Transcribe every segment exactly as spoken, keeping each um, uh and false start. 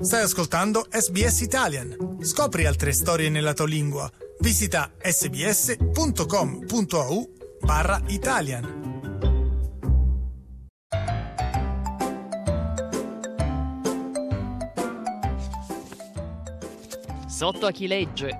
Stai ascoltando S B S Italian. Scopri altre storie nella tua lingua. Visita sbs.com.au barra Italian. Sotto a chi legge.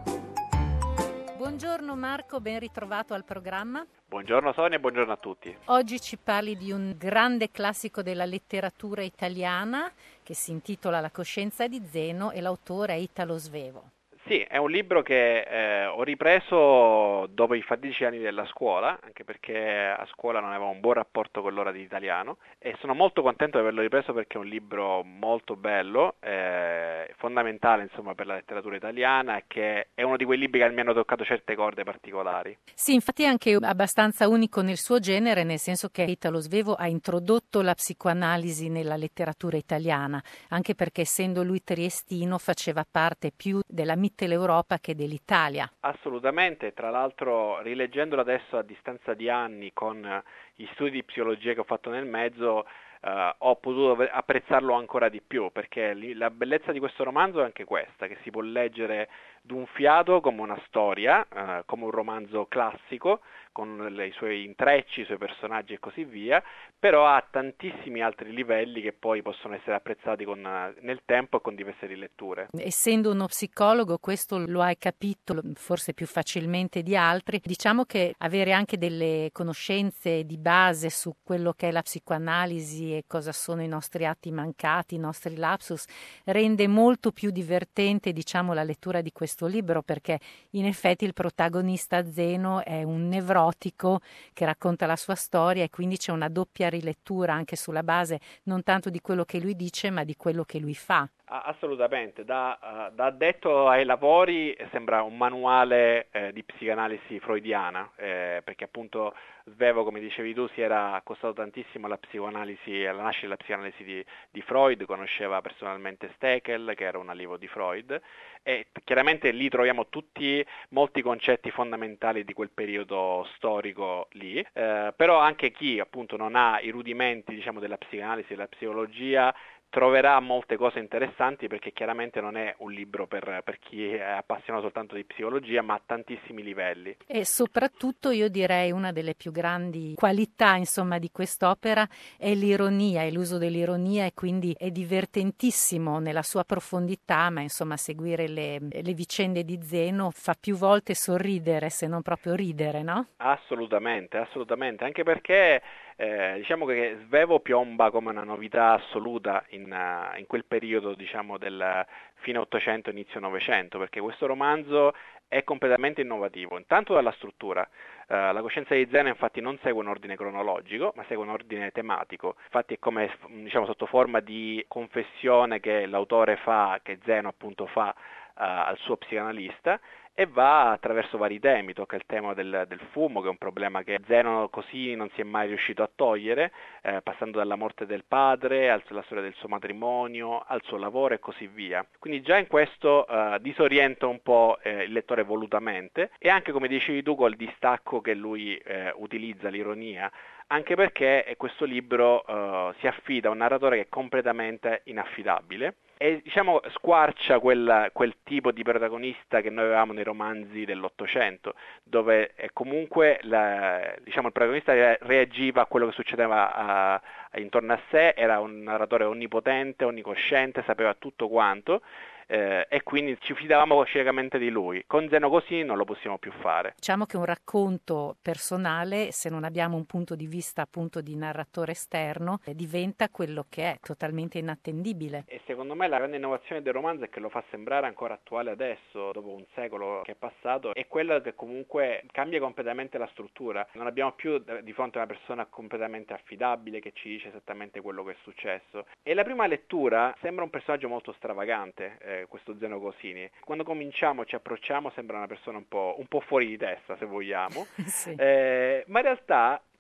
Buongiorno Marco, ben ritrovato al programma. Buongiorno Sonia e buongiorno a tutti. Oggi ci parli di un grande classico della letteratura italiana che si intitola La coscienza di Zeno e l'autore è Italo Svevo. Sì, è un libro che eh, ho ripreso dopo i fatidici anni della scuola, anche perché a scuola non avevo un buon rapporto con l'ora di italiano, e sono molto contento di averlo ripreso perché è un libro molto bello, eh, fondamentale insomma per la letteratura italiana, e che è uno di quei libri che mi hanno toccato certe corde particolari. Sì, infatti è anche abbastanza unico nel suo genere, nel senso che Italo Svevo ha introdotto la psicoanalisi nella letteratura italiana, anche perché essendo lui triestino faceva parte più della mitologia dell'Europa che dell'Italia. Assolutamente, tra l'altro rileggendolo adesso a distanza di anni con gli studi di psicologia che ho fatto nel mezzo Uh, ho potuto apprezzarlo ancora di più, perché la bellezza di questo romanzo è anche questa, che si può leggere d'un fiato come una storia, uh, come un romanzo classico, con le, i suoi intrecci, i suoi personaggi e così via, però ha tantissimi altri livelli che poi possono essere apprezzati con, uh, nel tempo e con diverse riletture. Essendo uno psicologo, questo lo hai capito forse più facilmente di altri. Diciamo che avere anche delle conoscenze di base su quello che è la psicoanalisi e cosa sono i nostri atti mancati, i nostri lapsus, rende molto più divertente, diciamo, la lettura di questo libro, perché in effetti il protagonista Zeno è un nevrotico che racconta la sua storia e quindi c'è una doppia rilettura anche sulla base non tanto di quello che lui dice ma di quello che lui fa. Assolutamente, da, uh, da addetto ai lavori sembra un manuale eh, di psicanalisi freudiana, eh, perché appunto Svevo, come dicevi tu, si era accostato tantissimo alla psicoanalisi, alla nascita della psicoanalisi di, di Freud, conosceva personalmente Steckel, che era un allievo di Freud, e chiaramente lì troviamo tutti molti concetti fondamentali di quel periodo storico lì, eh, però anche chi appunto non ha i rudimenti, diciamo, della psicanalisi, della psicologia, troverà molte cose interessanti, perché chiaramente non è un libro per, per chi è appassionato soltanto di psicologia, ma a tantissimi livelli. E soprattutto io direi una delle più grandi qualità insomma di quest'opera è l'ironia e l'uso dell'ironia, e quindi è divertentissimo nella sua profondità, ma insomma seguire le, le vicende di Zeno fa più volte sorridere se non proprio ridere, no? Assolutamente, assolutamente, anche perché Eh, diciamo che Svevo piomba come una novità assoluta in, uh, in quel periodo, diciamo, del fine Ottocento, inizio Novecento, perché questo romanzo è completamente innovativo, intanto dalla struttura. Uh, la coscienza di Zeno infatti non segue un ordine cronologico, ma segue un ordine tematico, infatti è come, diciamo, sotto forma di confessione che l'autore fa, che Zeno appunto fa uh, al suo psicanalista, e va attraverso vari temi. Tocca il tema del, del fumo, che è un problema che Zeno così non si è mai riuscito a togliere, eh, passando dalla morte del padre alla storia del suo matrimonio, al suo lavoro e così via. Quindi già in questo eh, disorienta un po' eh, il lettore volutamente, e anche, come dicevi tu, col distacco che lui eh, utilizza, l'ironia, anche perché questo libro uh, si affida a un narratore che è completamente inaffidabile e, diciamo, squarcia quel, quel tipo di protagonista che noi avevamo nei romanzi dell'Ottocento, dove eh, comunque la, diciamo, il protagonista reagiva a quello che succedeva a, a, intorno a sé, era un narratore onnipotente, onnicosciente, sapeva tutto quanto, Eh, e quindi ci fidavamo ciecamente di lui. Con Zeno così non lo possiamo più fare. Diciamo che un racconto personale, se non abbiamo un punto di vista appunto di narratore esterno, eh, diventa quello che è, totalmente inattendibile. E secondo me la grande innovazione del romanzo, è che lo fa sembrare ancora attuale adesso, dopo un secolo che è passato, è quella che comunque cambia completamente la struttura. Non abbiamo più di fronte a una persona completamente affidabile che ci dice esattamente quello che è successo. E la prima lettura sembra un personaggio molto stravagante, eh, questo Zeno Cosini. Quando cominciamo, ci approcciamo, sembra una persona un po', un po' fuori di testa, se vogliamo, Sì. eh, ma in realtà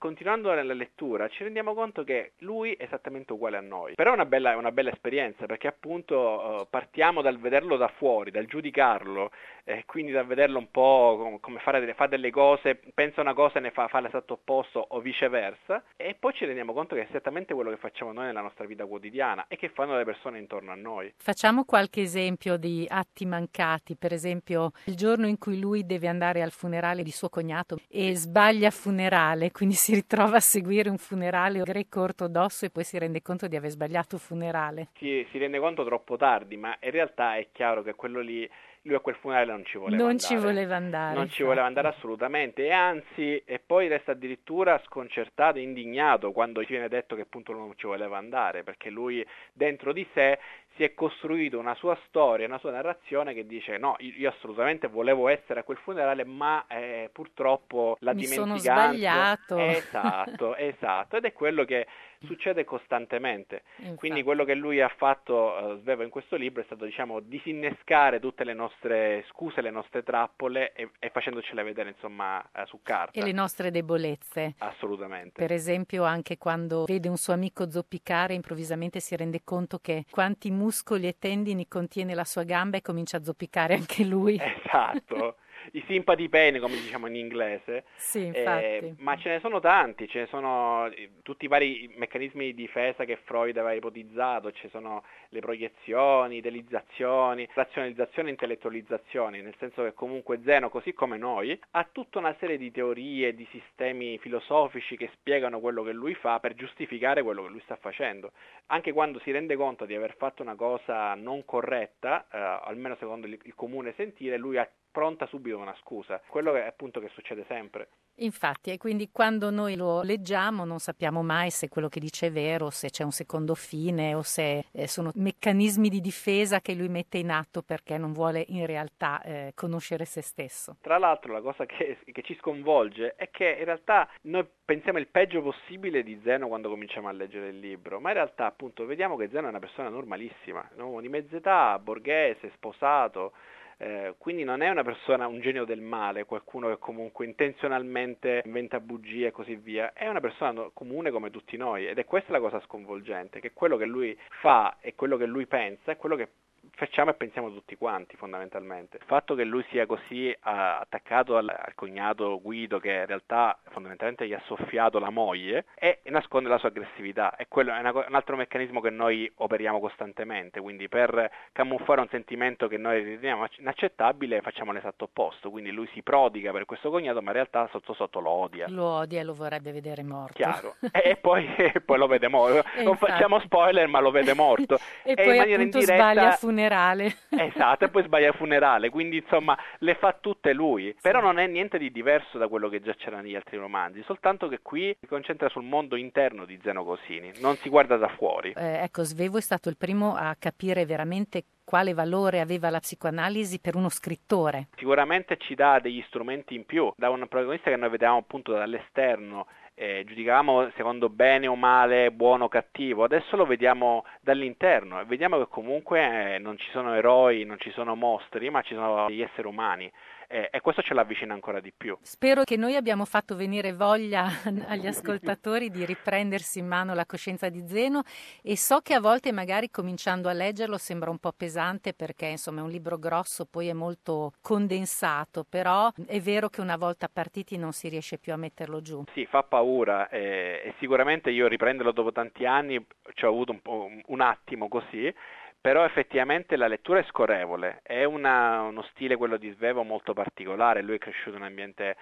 continuando nella lettura ci rendiamo conto che lui è esattamente uguale a noi. Però è una bella, una bella esperienza, perché appunto eh, partiamo dal vederlo da fuori, dal giudicarlo, e eh, quindi dal vederlo un po' come, come fare delle, fa delle cose, pensa una cosa e ne fa, fa l'esatto opposto o viceversa, e poi ci rendiamo conto che è esattamente quello che facciamo noi nella nostra vita quotidiana e che fanno le persone intorno a noi. Facciamo qualche esempio di atti mancati, per esempio il giorno in cui lui deve andare al funerale di suo cognato e sbaglia funerale, quindi si ritrova a seguire un funerale greco-ortodosso e poi si rende conto di aver sbagliato funerale. Si, si rende conto troppo tardi, ma in realtà è chiaro che quello lì, lui a quel funerale non ci voleva non andare. ci voleva andare. Non infatti. ci voleva andare assolutamente, e anzi, e poi resta addirittura sconcertato e indignato quando gli viene detto che appunto non ci voleva andare, perché lui dentro di sé si è costruito una sua storia, una sua narrazione che dice no, io assolutamente volevo essere a quel funerale, ma eh, purtroppo la Mi dimenticanza... sono sbagliato. Esatto, esatto, ed è quello che succede costantemente. Infatti. Quindi quello che lui ha fatto, uh, Svevo, in questo libro è stato, diciamo, disinnescare tutte le nostre scuse, le nostre trappole e, e facendocele vedere, insomma, uh, su carta. E le nostre debolezze. Assolutamente. Per esempio anche quando vede un suo amico zoppicare, improvvisamente si rende conto che quanti muscoli e tendini contiene la sua gamba e comincia a zoppicare anche lui. Esatto. I sympathy pain, come diciamo in inglese. Sì, infatti. Eh, ma ce ne sono tanti, ce ne sono tutti i vari meccanismi di difesa che Freud aveva ipotizzato, ci sono le proiezioni, idealizzazioni, razionalizzazione e intellettualizzazione, nel senso che comunque Zeno, così come noi, ha tutta una serie di teorie, di sistemi filosofici che spiegano quello che lui fa per giustificare quello che lui sta facendo. Anche quando si rende conto di aver fatto una cosa non corretta, eh, almeno secondo il, il comune sentire, lui ha pronta subito una scusa, quello che appunto che succede sempre. Infatti, e quindi quando noi lo leggiamo non sappiamo mai se quello che dice è vero, se c'è un secondo fine o se eh, sono meccanismi di difesa che lui mette in atto perché non vuole in realtà eh, conoscere se stesso. Tra l'altro la cosa che, che ci sconvolge è che in realtà noi pensiamo il peggio possibile di Zeno quando cominciamo a leggere il libro, ma in realtà appunto vediamo che Zeno è una persona normalissima, un uomo di mezza età, borghese, sposato. Eh, quindi non è una persona, un genio del male, qualcuno che comunque intenzionalmente inventa bugie e così via, è una persona comune come tutti noi, ed è questa la cosa sconvolgente, che quello che lui fa e quello che lui pensa è quello che facciamo e pensiamo tutti quanti fondamentalmente. Il fatto che lui sia così uh, attaccato al, al cognato Guido, che in realtà fondamentalmente gli ha soffiato la moglie, e nasconde la sua aggressività, e quello è una, un altro meccanismo che noi operiamo costantemente, quindi per camuffare un sentimento che noi riteniamo inaccettabile facciamo l'esatto opposto, quindi lui si prodiga per questo cognato ma in realtà sotto sotto lo odia. Lo odia e lo vorrebbe vedere morto. Chiaro, e poi, e poi lo vede morto, non infatti... facciamo spoiler ma lo vede morto. e, e poi in appunto indiretta... sbaglia il funerale. Esatto, e poi sbaglia il funerale, quindi insomma le fa tutte lui, sì. Però non è niente di diverso da quello che già c'era negli altri romanzi, soltanto che qui si concentra sul mondo interno di Zeno Cosini, non si guarda da fuori. Eh, ecco, Svevo è stato il primo a capire veramente quale valore aveva la psicoanalisi per uno scrittore. Sicuramente ci dà degli strumenti in più, da un protagonista che noi vediamo appunto dall'esterno, Eh, giudicavamo secondo bene o male, buono o cattivo, adesso lo vediamo dall'interno e vediamo che comunque eh, non ci sono eroi, non ci sono mostri, ma ci sono degli esseri umani. Eh, e questo ce l'avvicina ancora di più. Spero che noi abbiamo fatto venire voglia agli ascoltatori di riprendersi in mano la coscienza di Zeno, e so che a volte magari cominciando a leggerlo sembra un po' pesante perché insomma è un libro grosso, poi è molto condensato, però è vero che una volta partiti non si riesce più a metterlo giù. Sì, fa paura eh, e sicuramente io riprenderlo dopo tanti anni ci ho avuto un, po', un attimo così, però effettivamente la lettura è scorrevole, è una, uno stile, quello di Svevo, molto particolare, lui è cresciuto in un ambiente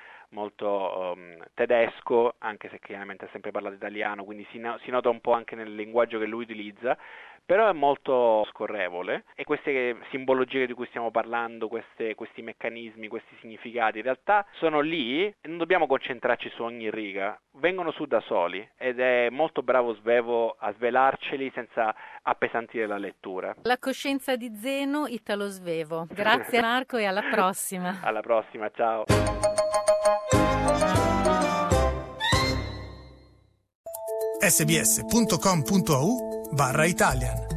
molto um, tedesco, anche se chiaramente ha sempre parlato italiano, quindi si, no, si nota un po' anche nel linguaggio che lui utilizza, però è molto scorrevole, e queste simbologie di cui stiamo parlando, queste, questi meccanismi, questi significati, in realtà sono lì e non dobbiamo concentrarci su ogni riga, vengono su da soli, ed è molto bravo Svevo a svelarceli senza appesantire la lettura. La coscienza di Zeno, Italo Svevo. Grazie Marco e alla prossima. Alla prossima, ciao. sbs punto com punto a u barra Italian